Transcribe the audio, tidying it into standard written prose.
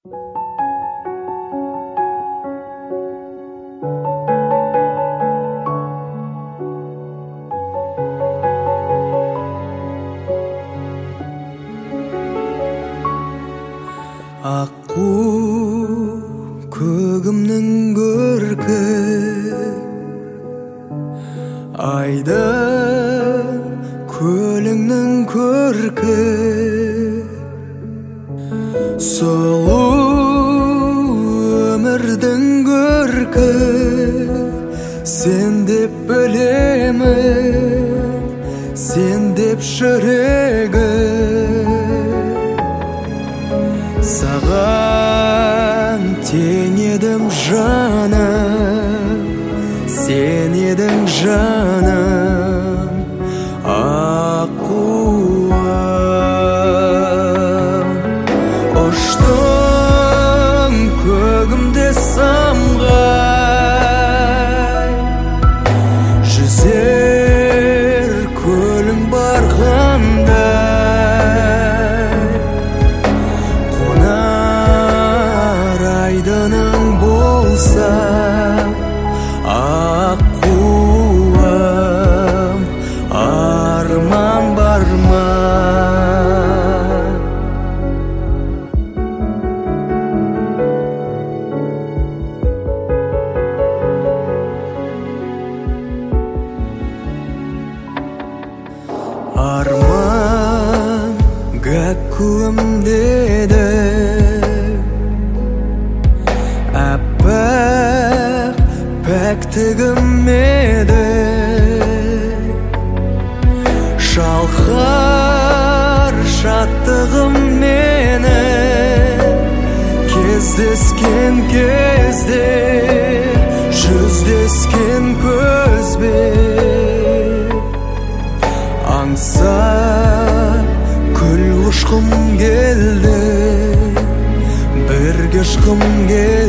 Аққу көгімнің көркі, айдын көліңнің көркі, сұлу өмірдің көркі. Сен деп білемін, сен деп жүрегім. Саған тең едім жаным, сен едің жаным, аққуым. Ұштың көгімде самғай, жүзер көлің барғанда. Айдының болса аққуым, арман бар ма? Арман гәккуым деді, аппақ пәктігім еді. Шалқар шаттығым мені, кездескен кезде, жүздескен көзбен. Аңсап күл ұшқым келді, бірге ұшқым келді.